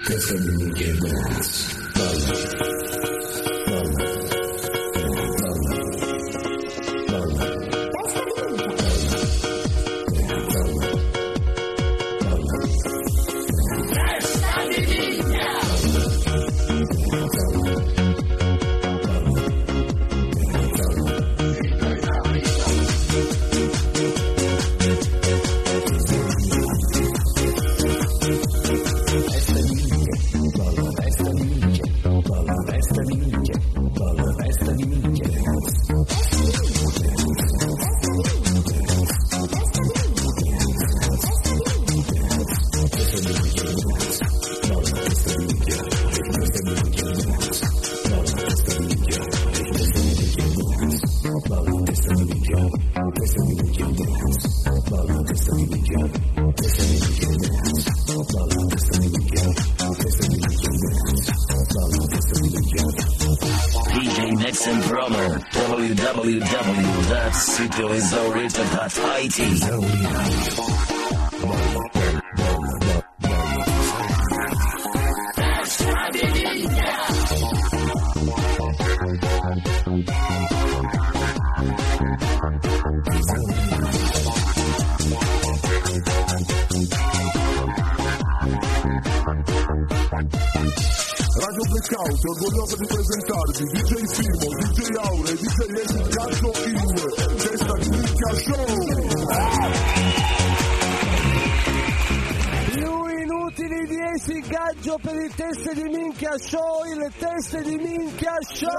Testa di minchia dance. Radio Blackout è orgoglioso di presentarvi DJ Simo, DJ Aure, DJ Eddie Cazzo in Testa di Minchia Show. Più inutili di essi gaggio per il Teste di Minchia Show, il Teste di Minchia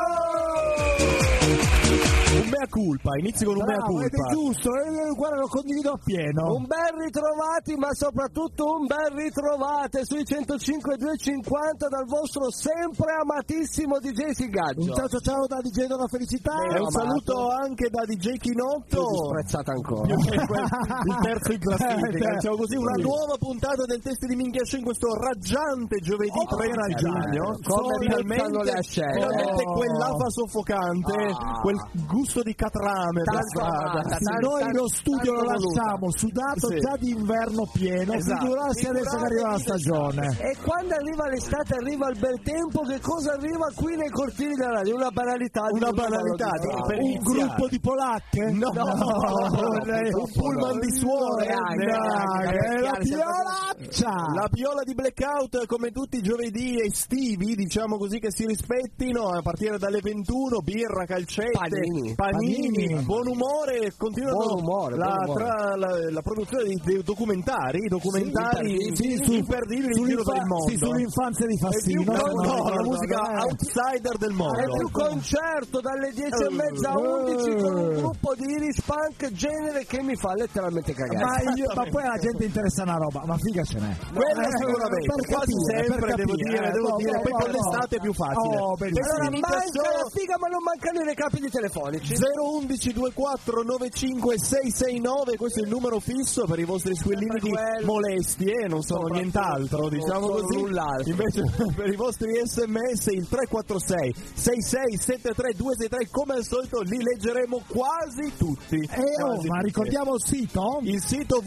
Show. Un mea culpa, inizi con un mea culpa. Ed è giusto, guarda, lo condivido appieno. Un bel ritrovati, ma soprattutto un bel ritrovate sui 105 250 dal vostro sempre amatissimo DJ Sigaggio. Un ciao da DJ Donna Felicità. E un saluto anche da DJ Chinotto. Disprezzata ancora. Il terzo in classifica, diciamo così, una nuova puntata del Test di Minchia Show in questo raggiante giovedì 3 giugno. Finalmente le ascelle. Finalmente quell'afa soffocante, quel gusto di catrame per strada. Noi lo studio lo lasciamo sudato già d'inverno pieno, figurarsi adesso che arriva la stagione. E quando arriva l'estate, arriva il bel tempo, che cosa arriva qui nei cortili della radio? Una banalità. Una banalità. Un gruppo di polacche? No. Un pullman di suore. La piolaccia. La piola di Blackout, come tutti i giovedì estivi, diciamo così, che si rispettino, a partire dalle 21, birra, calcette, panini, buon umore, continuano la produzione di documentari imperdibili in giro del mondo. Sull'infanzia di Fassino. La musica outsider del mondo. È più concerto dalle 10:30 a 11 con un gruppo di Irish Punk, genere che mi fa letteralmente cagare. Ma poi alla gente interessa una roba, ma figa ce n'è. Quella sicuramente, quasi sempre devo dire, poi con l'estate è più facile. Allora manca la figa, ma non mancano i recapiti telefonici. 011 24 95 669, questo è il numero fisso per i vostri squillini di molestie, non sono nient'altro, diciamo così. Invece per i vostri sms il 346 6673 263, come al solito li leggeremo quasi tutti. Ma ricordiamo il sito? Il sito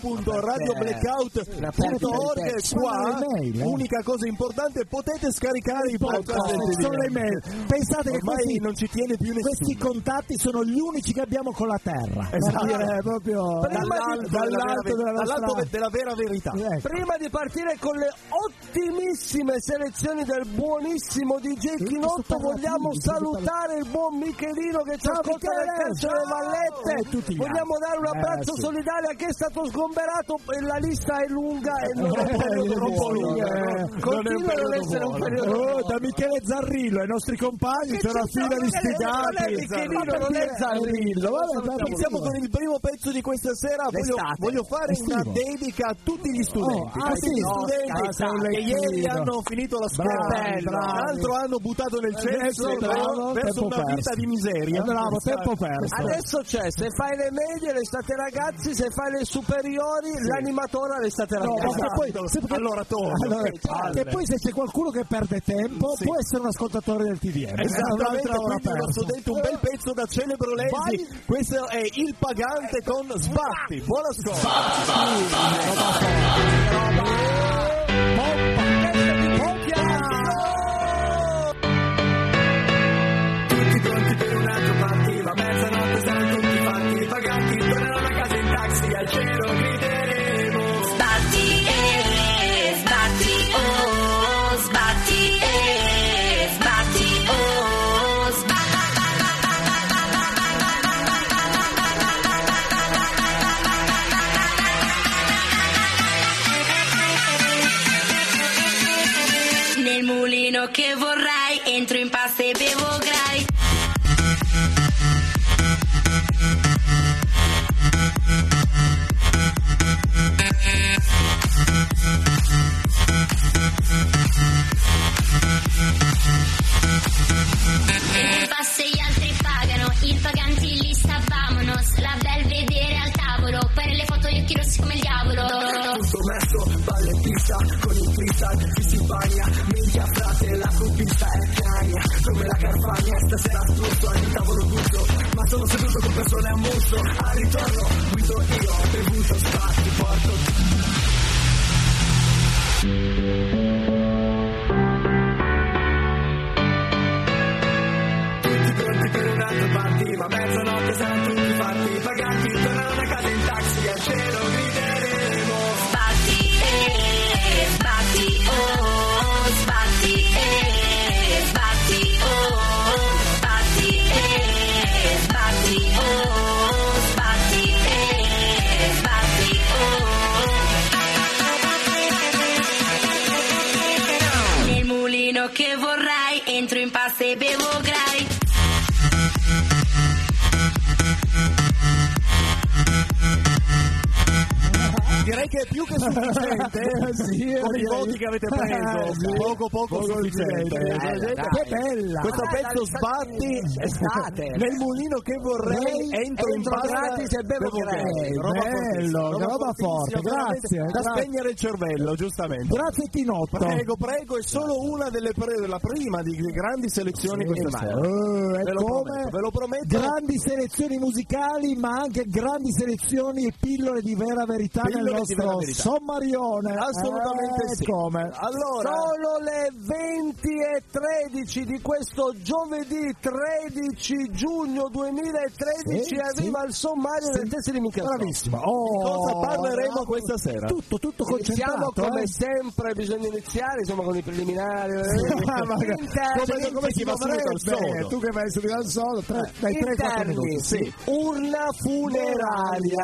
www.radioblackout.org. Qua unica cosa importante, potete scaricare i podcast. Sono le mail. Pensate che ormai non ci tiene più nessuno. Questi contatti sono gli unici che abbiamo con la terra. Esatto. Proprio dall'alto della vera verità. Prima di partire con le ottimissime selezioni del buonissimo DJ Chinotto, vogliamo salutare il buon Michelino che ci ascolta nel Terzo delle Vallette. Vogliamo dare un abbraccio solidale a chi è stato sgomberato, e la lista è lunga e non è un periodo troppo lungo. Continua a non essere un periodo. Da Michele Zarrillo, ai nostri compagni c'è una fila di sfigati. Michelino non è Zarrillo. Iniziamo con il primo pezzo di questa sera. Voglio fare una dedica a tutti gli studenti. Studenti che ieri hanno finito la scuola, l'altro hanno buttato nel cesso verso una vita di miseria. Bravo, tempo perso. Adesso c'è, se fai le medie restate ragazzi, se fai le superiori l'animatore restate ragazzi. E poi se c'è qualcuno che perde tempo può essere un ascoltatore del TDM. Esattamente, quindi uno studente, un bel pezzo da Celebro Lesi. Questo è Il Pagante con Sbatti. Buon ascolto. Nel mulino che vorrai, entro in pasta e bevo grai. Il passo e gli altri pagano, il pagante lì sta, vamonos. La belvedere al tavolo, poi nelle foto gli occhi rossi come il diavolo. Tutto messo, balle in pista, con il freestyle ci si bagna. Minchia frate, la copista è cagna, come la Carfagna. Stasera strutto, al tavolo tutto, ma sono seduto con persone a musso. Al ritorno, guido io, ho bevuto, spatti, porto. Per un altro party, ma mezzanotte saranno tutti fatti. Pagati, tornano a casa in taxi, al cielo grideremo. Sbatti, sbatti, oh, sbatti, sbatti, oh, sbatti, sbatti, oh, sbatti, sbatti, oh. Nel mulino che vorrai, entro in pasta e bevo grai. Direi che è più che sufficiente con i voti che avete preso. Poco sufficiente. Che bella! Questo pezzo sbatti nel mulino che vorrei, entro in pasta gratis e bevo bello, roba forte, grazie. Da spegnere il cervello, giustamente. Grazie Tinotto. Prego, è solo una della prima di grandi selezioni questa sera. Ve lo prometto. Grandi selezioni musicali, ma anche grandi selezioni e pillole di vera verità nel nostro sommarione. Assolutamente sì. Come? Allora, sono le 20:13 di questo giovedì 13 giugno 2013 e arriva il sommario del test di Minchia. Bravissimo. Di cosa parleremo questa sera? Tutto concentrato. Iniziamo come sempre, bisogna iniziare insomma con i preliminari. Come si dovrebbe? Tu che vai subito al solo, dai 3-4 minuti. Sì. Urna funeraria.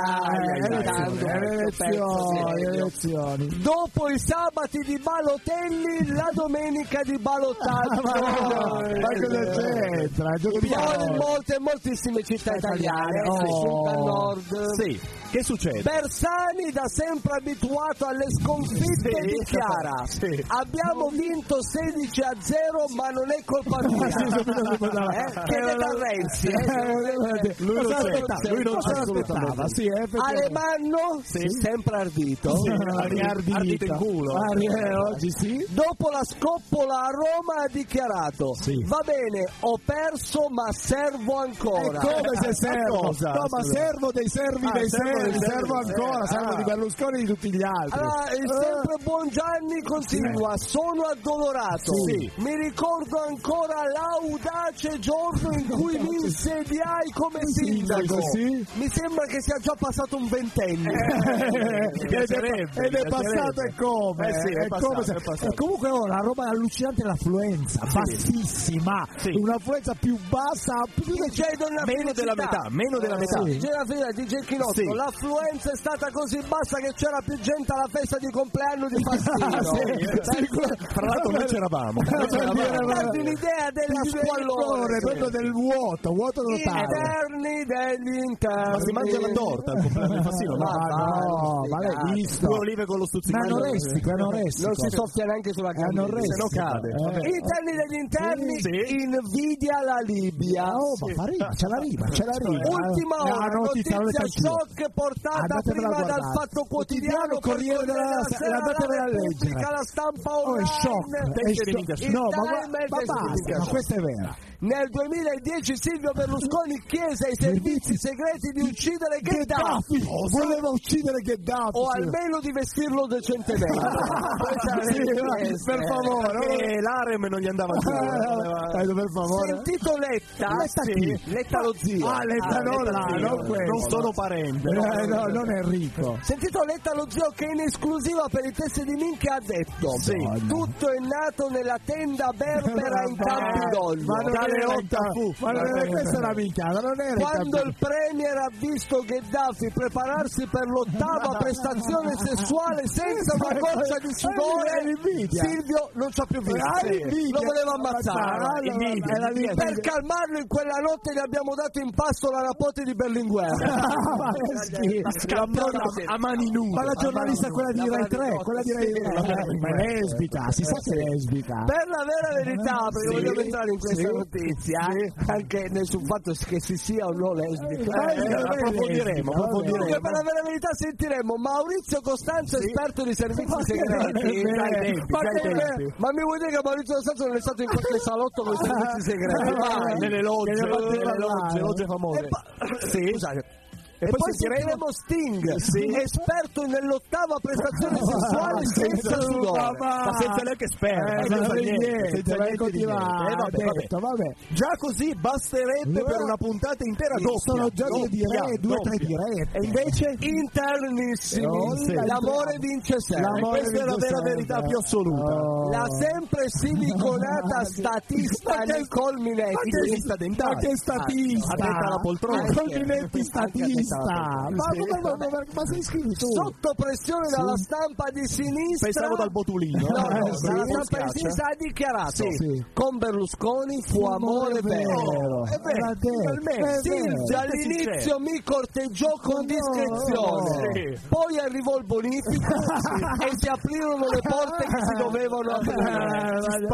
Elezioni. Dopo i sabati di Balotelli, la domenica di ballottaggio. Ma cosa c'entra? Moltissime città italiane, Sud al Nord. Sì. Che succede? Bersani, da sempre abituato alle sconfitte, dichiara: abbiamo vinto 16-0, ma non è colpa mia. Chiede da Renzi. Lui non si aspettava. Alemanno, sempre ardito. Ardito in culo. Oggi sì. Dopo la scoppola a Roma ha dichiarato: va bene, ho perso, ma servo ancora. Come se servo? No, ma servo dei servi dei servi. Servo ancora, servo di Berlusconi e di tutti gli altri. Allora, il sempre buon Gianni continua: sono addolorato. Mi ricordo ancora l'audace giorno in cui mi insediai come sindaco. Mi sembra che sia già passato un ventennio. Ed è passato e come? È passato. E comunque la roba allucinante è l'affluenza, bassissima. Un'affluenza più bassa, meno della metà. DJ Chinotto, l'affluenza è stata così bassa che c'era più gente alla festa di compleanno di Fassino. Tra l'altro noi c'eravamo. Date un'idea della squallore, proprio del vuoto totale. Interni degli interni. Ma si mangia la torta al compleanno di Fassino? Ma l'hai visto? Due olive con lo stuzzicadero. Ma anoressico. Non si soffia neanche sulla carne, se no cade. Interni degli interni, invidia la Libia. Ma fa rima, c'è la rima. Ultima ora, notizia shock portata prima dal Fatto Quotidiano, Corriere della Sera, andatevela a leggere. La Stampa online. È shock. No, ma basta, ma questa è vera. Nel 2010 Silvio Berlusconi chiese ai servizi segreti di uccidere Gheddafi. Voleva uccidere Gheddafi. O almeno di vestirlo decentemente. Per favore. L'Arem non gli andava giù. Per favore. Sentito Letta? Letta lo zio. Letta non questo. Non sono parente. No, non Enrico. Sentito Letta lo zio che in esclusiva per i test di Minchia ha detto: tutto è nato incontrato nella tenda berbera in Campidoglio. Ma questa è una minchiata, non era quando il premier ha visto Gheddafi prepararsi per l'8ª prestazione sessuale senza una goccia di sudore, Silvio non ci ha più visto, lo voleva ammazzare. Per calmarlo in quella notte gli abbiamo dato in pasto la rapote di Berlinguer. A mani nude. Ma la giornalista quella di Rai 3, quella di Rai 3, ma è lesbica, si sa che è lesbica. Per la vera verità, perché vogliamo entrare in questa notizia, anche sul fatto che si sia o no lesbica. Approfondiremo. Per la vera verità sentiremo Maurizio Costanzo, esperto di servizi segreti. Ma mi vuoi dire che Maurizio Costanzo non è stato in qualche salotto con i servizi segreti? Nelle logge famose. Scusate. E poi sentiremo Sting, esperto nell'8ª prestazione sessuale senza sudore. Ma senza neanche senza niente. Vabbè. Già così basterebbe per una puntata intera doppia. Sono già 2 3 dirette. E invece internissimi. L'amore vince sempre. Questa è la vera verità più assoluta. La sempre siliconata statista Nicole Minetti. Ma che statista? Addetta alla poltrona. Nicole Minetti statista. Ma sei scritto sotto pressione dalla stampa di sinistra. Pensavo dal botulino. Dalla stampa di sinistra ha dichiarato con Berlusconi fu amore vero. È vero. Silvio all'inizio mi corteggiò con discrezione, poi arrivò il bonifico e si aprirono le porte che si dovevano aprire.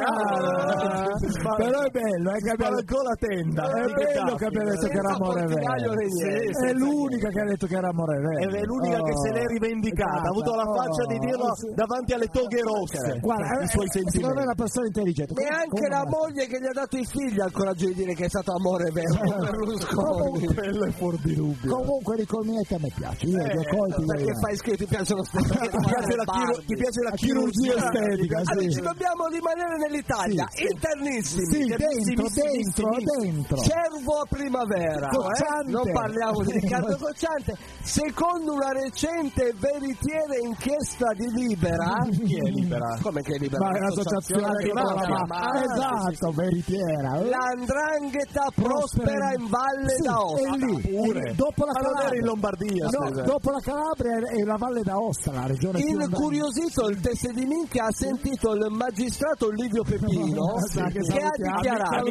Però è bello, che abbiamo ancora la tenda. È bello che abbia detto che era amore vero. È l'unica che ha detto che era amore vero. È l'unica che se l'è rivendicata. Ha avuto la faccia di dirlo davanti alle toghe rosse. Guarda, i suoi sentimenti. Secondo me è una persona intelligente. Neanche la moglie che gli ha dato i figli ha il coraggio di dire che è stato amore vero. Berlusconi. Quello è fuori di dubbio. Comunque Nicole Minetti a me piace. Io li ho colti. Perché fai schifo? Ti piacciono ti piace la chirurgia estetica? Allora, ci dobbiamo rimanere nell'Italia. Internissimi. Sì, dentro. Cervo a primavera. Non parliamo di Riccardo Cocciante. Secondo una recente veritiera inchiesta di Libera. Chi è Libera? Come che è Libera? Ma è l'associazione che esatto, veritiera. La 'ndrangheta prospera in Valle d'Aosta. E lì, pure. Dopo la Calabria in Lombardia. Dopo la Calabria e la Valle d'Aosta, la regione più incuriosito il teste di minchia ha sentito il magistrato Livio Pepino che ha dichiarato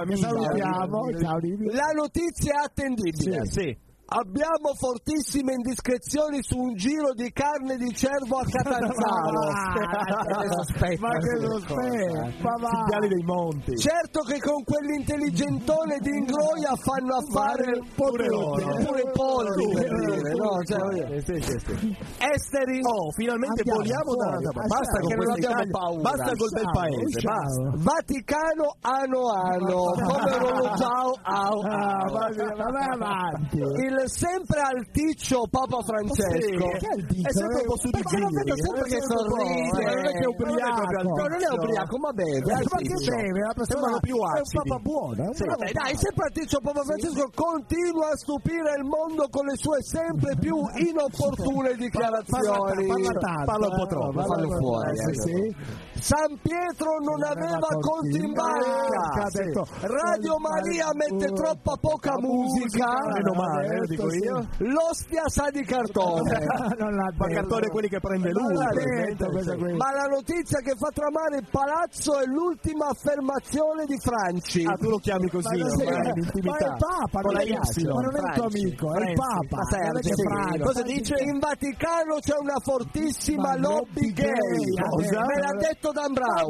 la notizia è attendibile. Abbiamo fortissime indiscrezioni su un giro di carne di cervo a Catanzaro. Ma che sospetta, Cinghiali dei monti. Certo che con quell'intelligentone di Ingroia fanno affare pure i polli, per dire, no? Esteri. Finalmente vogliamo basta con questa Italia. Basta col bel paese. Basta. Vaticano ano. Come Rollo vai avanti. Il sempre alticcio Papa Francesco è sempre un po' su di sempre che sorride, non è che è ubriaco, non è ubriaco, ma beve, ma che beve, la persona più acidi. È un Papa buono, dai, sempre alticcio Papa Francesco continua a stupire il mondo con le sue sempre più inopportune dichiarazioni. Parla un po' troppo, fallo fuori. San Pietro non aveva conti in banca. Radio Maria mette troppa poca musica. Meno male, dico io. L'ostia sa di cartone. Ma cartone quelli che prende lui. Ma la notizia che fa tremare il palazzo è l'ultima affermazione di Franci. Tu lo chiami così, ma è il Papa, con la Y. Ma non è il tuo amico, è il Papa. Cosa dice? In Vaticano c'è una fortissima lobby gay. Me l'ha detto Dan Brown.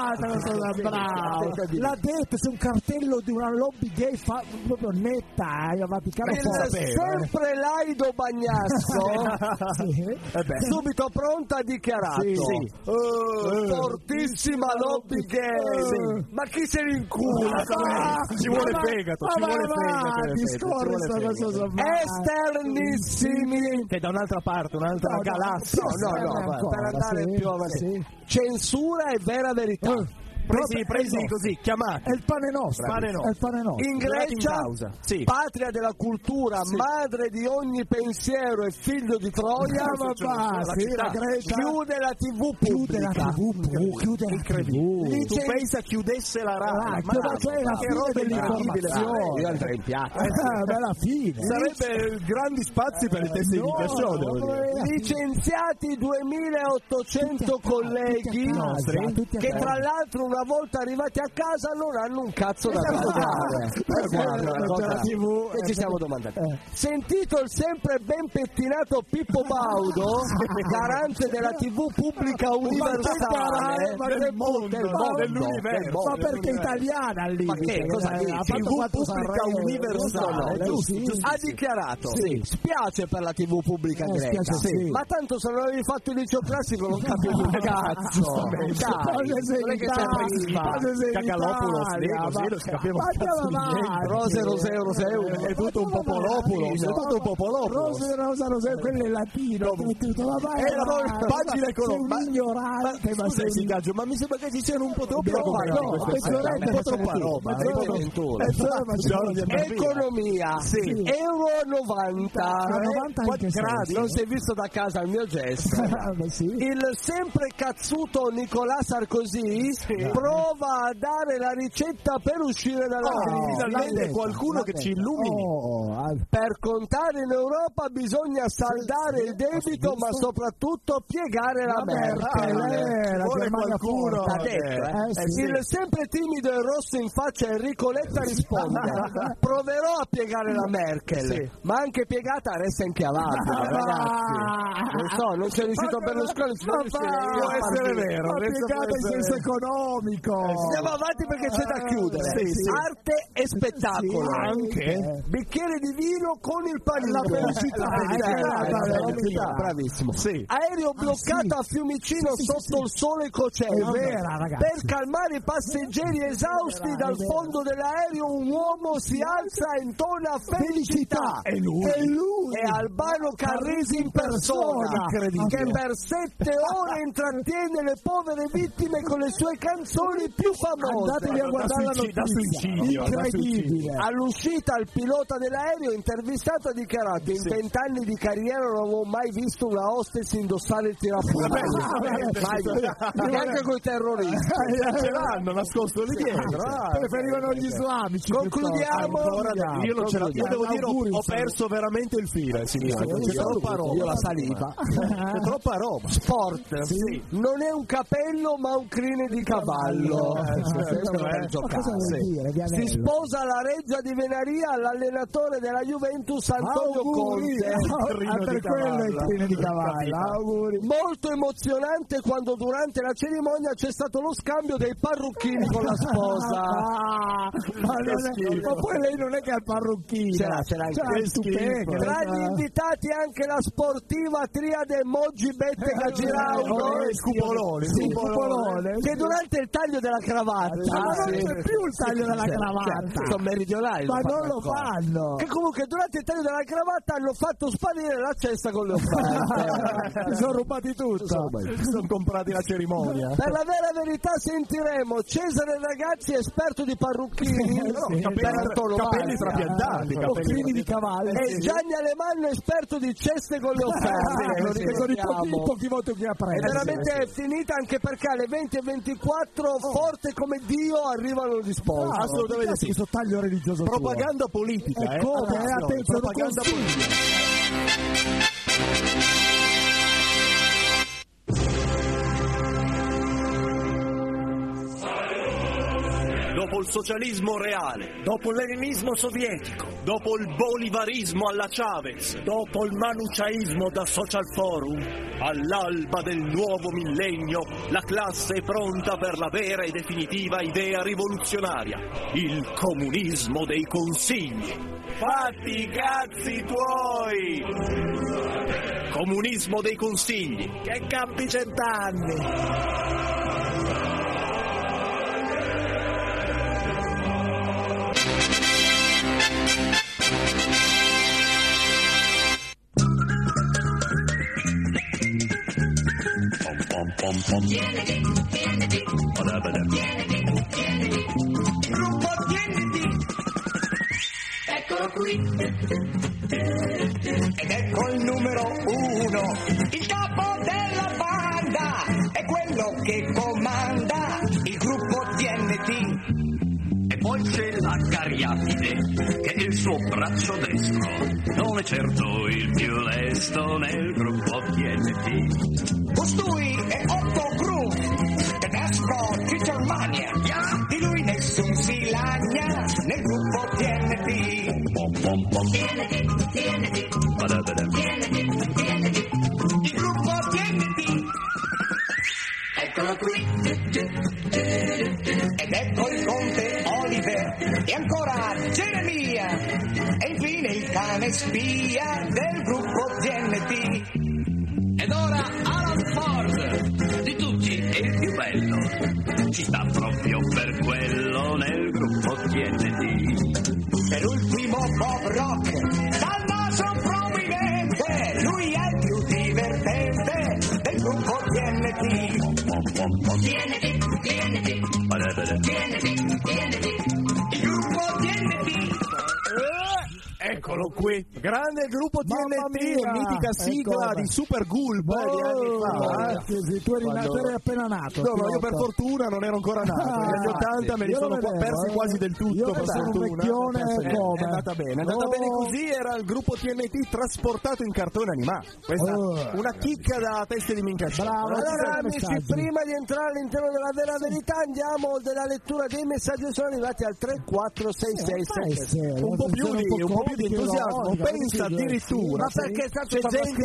L'ha detto, c'è un cartello di una lobby gay proprio netta al Vaticano. Sempre Laido Bagnasco subito pronto ha dichiarato fortissima lobby gay. Ma chi se ne incula? Ci vuole fegato, esternissimi, che da un'altra parte, un'altra galassia. Per andare più avanti. Censura e vera verità. presi così, chiamati. È il pane nostro. In Grecia, sì. patria della cultura, sì. madre di ogni pensiero e figlio di Troia, la Grecia chiude la TV pubblica. Chiude la TV. Tu pensa chiudesse la RAI? Ma cioè la fine dell'informazione. Io andrei in piazza. Bella fine. Sarebbe grandi spazi per il test di imitazione. Licenziati 2800 colleghi che tra l'altro una volta arrivati a casa non hanno un cazzo da guardare. E ci siamo domandati. Sentito il sempre ben pettinato Pippo Baudo, garante della TV pubblica universale del mondo, dell'universo. Ma perché italiana lì? Ma che cosa dici? TV pubblica universale, ha dichiarato: spiace per la TV pubblica greca, ma tanto se non avevi fatto il liceo classico non capivo un cazzo. Dai, non è che c'è prima Cacalopoulos, non si capiva un cazzo di niente. Roseo, è tutto un popolopolo. Roseo, quello è latino. Pagina economica. Sei un ignorante, ma sei un gaggio, ma mi sembra che ci siano un po' troppi un po' troppa roba. Economia, euro 90 gradi. Non si è visto da casa il mio gesto. Il sempre cazzuto Nicolas Sarkozy prova a dare la ricetta per uscire dalla crisi. Finalmente qualcuno che ci illumini. Per contare in Europa bisogna saldare il debito, ma soprattutto piegare la Merkel. Vuole qualcuno. Il sempre timido e rosso in faccia Enrico Letta risponde: proverò a piegare la Merkel, ma anche piegata resta inchiavabile, ragazzi. Non c'è riuscito Berlusconi. Può essere vero. Piegata in senso economico. Andiamo avanti perché c'è da chiudere. Arte e spettacolo. Anche bicchiere di vino con il panino. La felicità. Bravissimo. Aereo bloccato a Fiumicino sotto il sole cocente. Per calmare i passeggeri esausti dal fondo dell'aereo un uomo si alza e intona felicità. È lui. È Albano Carrisi in persona, che per 7 ore intrattiene le povere vittime con le sue canzoni più famose. Andatevi a guardare la notizia. Incredibile. All'uscita il pilota dell'aereo intervistato ha dichiarato: in 20 anni di carriera non avevo mai visto una hostess indossare il tirapugno. Neanche con i terroristi. Ce l'hanno nascosto lì dietro. Preferivano gli islamici. Concludiamo. Io devo dire, ho perso veramente il filo, signore. C'è troppa roba. Io la saliva. C'è troppa roba. Sport. Non è un capello ma un crine di cavallo. Si sposa la reggia di Venaria all'allenatore della Juventus Antonio Conte. Per quello è il crine di cavallo. Molto emozionante quando durante la cerimonia c'è stato lo scambio dei parrucchini con la sposa. Ma poi lei non è che ha il parrucchino. Ce l'ha tra gli invitati anche la sportiva triade Moggi Bette Gagiraudo Scupolone che durante il taglio della cravatta non c'è più il taglio della cravatta, sono meridionali, ma non lo fanno, che comunque durante il taglio della cravatta hanno fatto sparire la cesta con le offerte. Sono rubati tutto, sono comprati la cerimonia. Per la vera verità sentiremo Cesare Ragazzi, esperto di parrucchini, capelli trapiantati, capelli di cavallo, e Gianni Alemanno, esperto di ceste con le offerte. Sono i pochi voti che ha preso. È veramente finita, anche perché alle 20:24 forte come Dio arrivano gli sponsor. Assolutamente sì. Questo taglio religioso propaganda politica, attenzione, propaganda politica. Dopo il socialismo reale, dopo il leninismo sovietico, dopo il bolivarismo alla Chavez, dopo il manuciaismo da Social Forum, all'alba del nuovo millennio, la classe è pronta per la vera e definitiva idea rivoluzionaria, il comunismo dei consigli. Fatti i cazzi tuoi! Comunismo dei consigli. Che campi 100 anni! Pom pom pom. qui. Ed ecco il numero 1, il capo della banda, è quello che comanda il gruppo TNT. E poi c'è la Cariatide, che è il suo braccio destro, non è certo il più lesto nel gruppo TNT. Costui è Otto Groove, tedesco di Germania, di lui nessun si lagna nel gruppo TNT. Pom pom pom. TNT, TNT, Badabada. TNT, TNT, il gruppo TNT. Eccolo qui. Ed ecco il conte Oliver e ancora Geremia e infine il cane spia del gruppo TNT. Ed ora Alan Ford, di tutti è il più bello, ci sta proprio per quello nel gruppo TNT. Per ultimo Bob Rock, dal naso prominente, lui è il più divertente del gruppo TNT. TNT, TNT, Badabada. TNT, TNT, il gruppo TNT. Eccolo qui, grande gruppo TNT, mitica sigla di Super Gulp di anni fa. Tu eri appena nato. No, io per fortuna non ero ancora nato. Negli anni 80 me li sono persi quasi del tutto, per fortuna. È andata bene così. Era il gruppo TNT trasportato in cartone animato. Questa una chicca da teste di minchia. Bravo. Allora amici, prima di entrare all'interno della vera verità andiamo della lettura dei messaggi che sono arrivati al 34667. Un po' più di entusiasmo, pensa addirittura. Ma perché c'è gente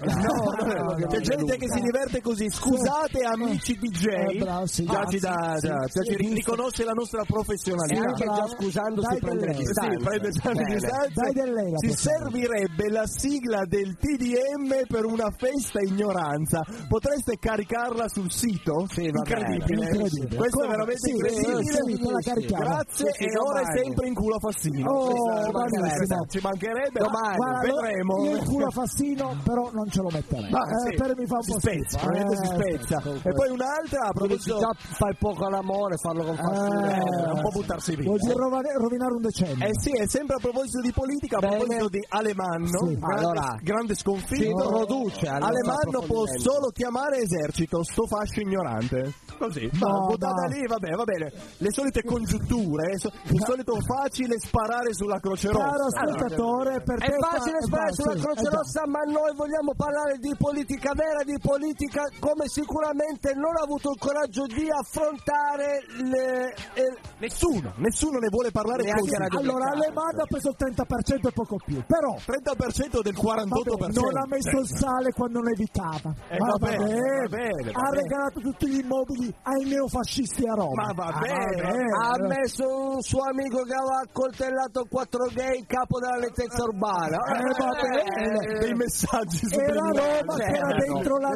c'è gente che si diverte così. Scusate amici DJ, già ci riconosce la nostra professionalità. Anche già scusandosi prende le distanze. Si servirebbe la sigla del TDM per una festa ignoranza. Potreste caricarla sul sito? Sì, incredibile. Questo è veramente incredibile. Grazie e ora è sempre in culo a Fassino. Ci mancherebbe, vedremo. Io il culo a Fassino però non ce lo metterei. Per mi fa un po' si spezza. E poi un'altra, già fai poco all'amore, farlo con Fassino, un po' buttarsi via. Vuol dire rovinare un decennio. Sì, è sempre a proposito di politica, a proposito di Alemanno, grande sconfitto. Alemanno può solo chiamare esercito, sto fascio ignorante. Così, buttata lì, va bene. Le solite congiunture, il solito facile sparare sulla Croce Rossa. Per te è facile sparare sulla Croce Rossa, ma noi vogliamo parlare di politica vera, di politica come sicuramente non ha avuto il coraggio di affrontare nessuno ne vuole parlare così. Allora Alemanno ha preso il 30% e poco più, però 30% del 48%. Non ha messo il sale quando nevicava. Va bene. Ha regalato tutti gli immobili ai neofascisti a Roma. Ma va bene. Ha messo un suo amico che aveva accoltellato 4 gay, capo della lettezza urbana. Dei messaggi era Roma che era dentro la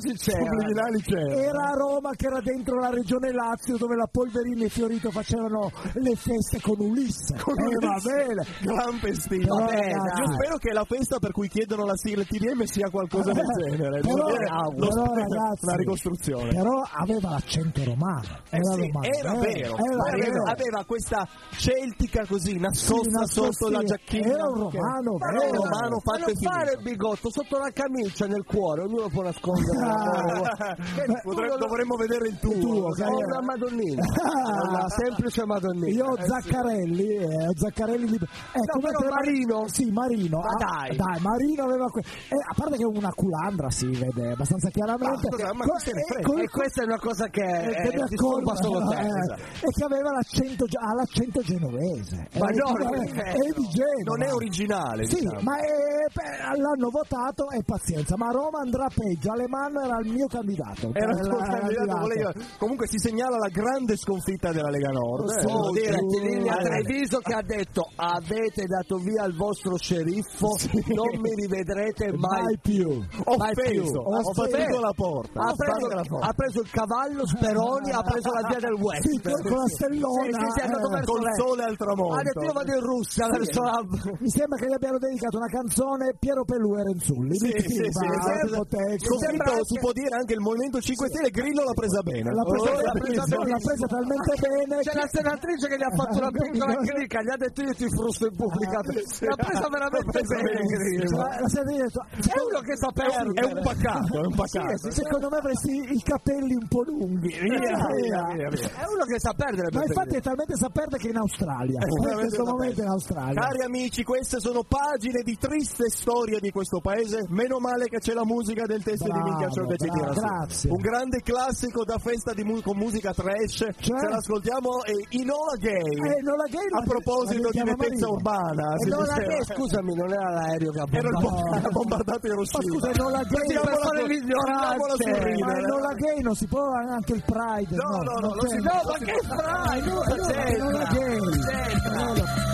Era a Roma che era dentro la regione Lazio, dove la Polverini e Fiorito facevano le feste con Ulisse. Va bene, gran festino. Io spero che la festa per cui chiedono la sigla TDM sia qualcosa del genere. Però ragazzi, una ricostruzione. Però aveva l'accento romano. Era vero. Aveva questa celtica così nascosta sotto la giacchina. Era un romano, fatto non fare il bigotto sotto la camicia, nel cuore, ognuno può nascondere. Dovremmo vedere il tuo. Una Madonnina, una semplice Madonnina. Io ho Zaccarelli, però Marino. Sì, Marino. Ma dai, Marino aveva a parte che una culandra si vede abbastanza chiaramente. E questa è una cosa che disturba solo te. E che aveva l'accento genovese. Ma è di Genova. Non è originale. Sì, ma l'hanno votato e pazienza. Ma Roma andrà peggio. Alemanno era il mio candidato. Era il tuo candidato. Comunque si segnala la grande sconfitta della Lega Nord. Treviso che ha detto: avete dato via il vostro sceriffo, non mi rivedrete mai più. Ho fatto la porta. Ha preso il cavallo Speroni, ha preso la via del West. Con la stellona. È andato verso col sole al tramonto. Ha detto: io vado in Russia verso Mi sembra che gli abbiano dedicato una canzone Piero Pelù e Renzulli. Sì. Si può dire anche il Movimento 5 Stelle, Grillo l'ha presa bene. L'ha presa talmente bene. C'è la senatrice che gli ha fatto una piccola critica, gli ha detto io ti frusto in pubblicato. L'ha presa veramente bene Grillo. La senatrice ha detto è uno che sa perdere. È un peccato. Secondo me avresti i capelli un po' lunghi. Via. È uno che sa perdere. Ma infatti è talmente sa perdere che è in Australia. In questo momento è in Australia. Cari amici, queste sono pagine di triste storia di questo paese. Meno male che c'è la musica del testo di Minchia Show che ci tira su. Grazie. Un grande classico da festa con musica trash. Ce l'ascoltiamo Enola Gay. A proposito di nettezza urbana. Enola Gay, scusami, non era l'aereo che ha bombardato Hiroshima. Ma scusa, Enola Gay per fare l'ignorante. Ma Enola Gay non si può anche il Pride. No, ma che Pride? Enola Gay.